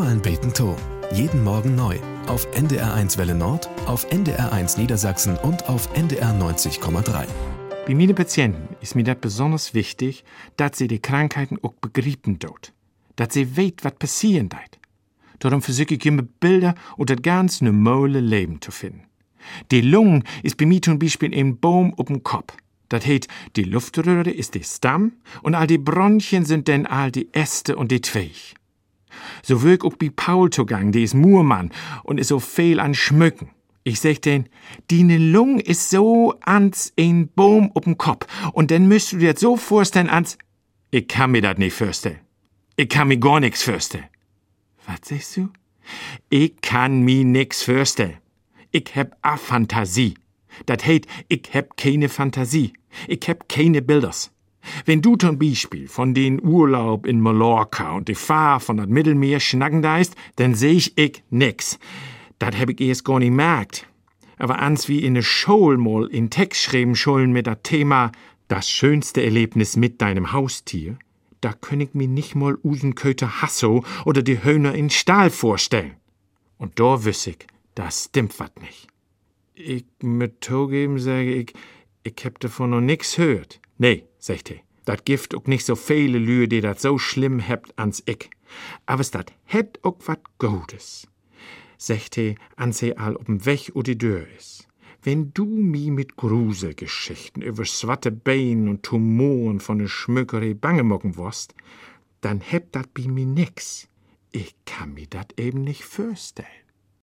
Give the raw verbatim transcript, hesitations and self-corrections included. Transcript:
Himmel beten to. Jeden Morgen neu. Auf N D R eins Welle Nord, auf N D R eins Niedersachsen und auf N D R neunzig Komma drei. Bei meinen Patienten ist mir das besonders wichtig, dass sie die Krankheiten auch begreifen dort. Dass sie weet, was passieren deit. Darum versuche ich immer Bilder und das ganz normale Leben zu finden. Die Lunge ist bei mir zum Beispiel ein Baum auf dem Kopf. Das heißt, die Luftröhre ist der Stamm und all die Bronchien sind dann all die Äste und die Zweig. So wirk auch bei Paul zugang, die ist Murmann und ist so viel an Schmücken. Ich sag den, deine Lunge ist so ans ein Baum auf dem Kopf und dann müsst du dir das so vorstellen ans, ich kann mir das nicht vorstellen. Ich kann mir gar nix vorstellen. Was sagst du? Ich kann mir nix vorstellen. Ich hab a Fantasie. Das heißt, ich hab keine Fantasie. Ich hab keine Bilders. Wenn du zum Beispiel von den Urlaub in Mallorca und die Fahr von das Mittelmeer schnacken deist, dann seh ich ich nix. Das hab ich erst gar nicht merkt. Aber ans wie in ne Schule mal in Text schreiben Schulen mit das Thema das schönste Erlebnis mit deinem Haustier, da könn ich mir nicht mal Usenköter Hasso oder die Hühner in Stahl vorstellen. Und da wüss ich, das stimmt wat nicht. Ich mit zugeben, sage ich, ich hab davon noch nix hört. Nee, sagt er, dat gift auch nicht so viele Lühe, die dat so schlimm hebt ans ich. Aber es dat het auch wat Gutes. Sagt er, ans er all ob'n Weg u die Dör is. Wenn du mi mit Gruselgeschichten über swatte Bein und Tumoren von ne Schmückerei bange mocken wirst, dann hebt dat bi mi nix. Ich kann mi dat eben nicht vorstellen.